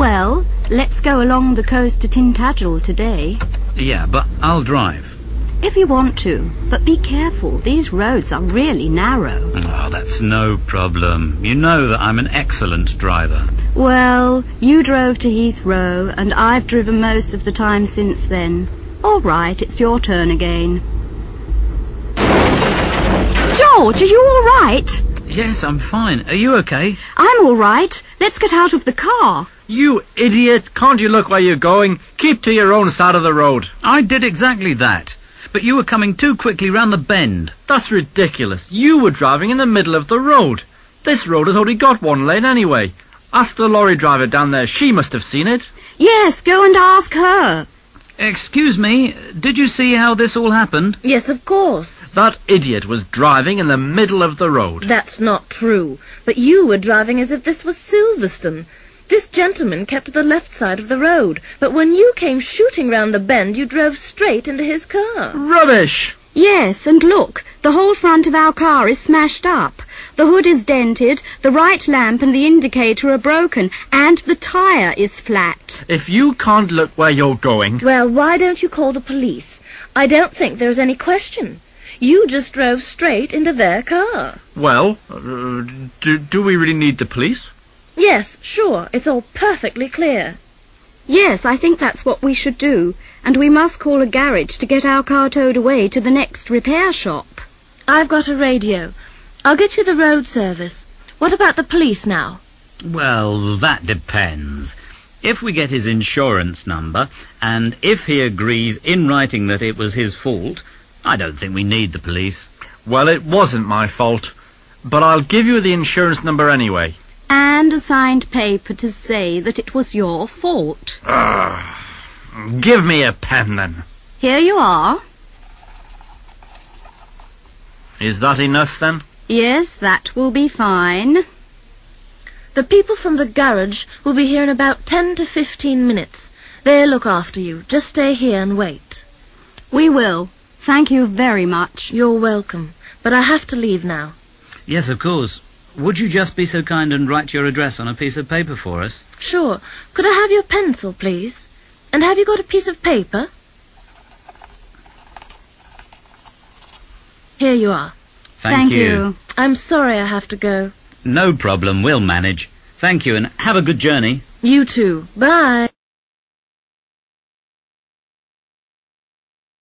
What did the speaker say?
Well, let's go along the coast to Tintagel today. Yeah, but I'll drive. If you want to, but be careful. These roads are really narrow. Oh, that's no problem. You know that I'm an excellent driver. Well, you drove to Heathrow, and I've driven most of the time since then. All right, it's your turn again. George, are you all right? Yes, I'm fine. Are you okay? I'm all right. Let's get out of the car. You idiot! Can't you look where you're going? Keep to your own side of the road. I did exactly that. But you were coming too quickly round the bend. That's ridiculous. You were driving in the middle of the road. This road has only got one lane anyway. Ask the lorry driver down there. She must have seen it. Yes, go and ask her. Excuse me, did you see how this all happened? Yes, of course. That idiot was driving in the middle of the road. That's not true. But you were driving as if this was Silverstone. This gentleman kept to the left side of the road, but when you came shooting round the bend, you drove straight into his car. Rubbish! Yes, and look, the whole front of our car is smashed up. The hood is dented, the right lamp and the indicator are broken, and the tyre is flat. If you can't look where you're going... Well, why don't you call the police? I don't think there's any question. You just drove straight into their car. Well, do we really need the police? Yes, sure, it's all perfectly clear. Yes, I think that's what we should do, and we must call a garage to get our car towed away to the next repair shop. I've got a radio. I'll get you the road service. What about the police now? Well, that depends. If we get his insurance number, and if he agrees in writing that it was his fault, I don't think we need the police. Well, it wasn't my fault, but I'll give you the insurance number anyway. And a signed paper to say that it was your fault. Give me a pen, then. Here you are. Is that enough, then? Yes, that will be fine. The people from the garage will be here in about 10 to 15 minutes. They'll look after you. Just stay here and wait. We will. Thank you very much. You're welcome. But I have to leave now. Yes, of course. Would you just be so kind and write your address on a piece of paper for us? Sure. Could I have your pencil, please? And have you got a piece of paper? Here you are. Thank you. I'm sorry I have to go. No problem, we'll manage. Thank you, and have a good journey. You too. Bye.